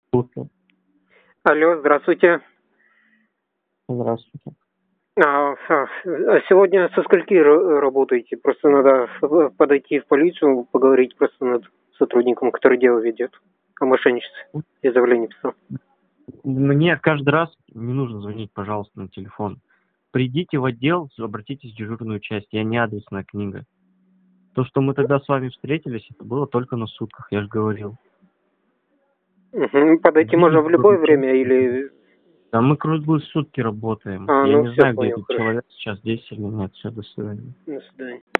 Слушаю. Алло, здравствуйте. Здравствуйте. Сегодня со скольки работаете? Просто надо подойти в полицию, поговорить просто над сотрудником, который дело ведет о мошенничестве. Я заявление писал. Мне каждый раз не нужно звонить, пожалуйста, на телефон. Придите в отдел, обратитесь в дежурную часть. Я не адресная книга. То, что мы тогда с вами встретились, это было только на сутках, я же говорил. Подойти Идите можно в в любое дежурную часть. время или... Да мы круглые сутки работаем. Я Ну не все, знаю, где понял, этот хорошо. человек сейчас, здесь или нет. Все, до свидания. До свидания.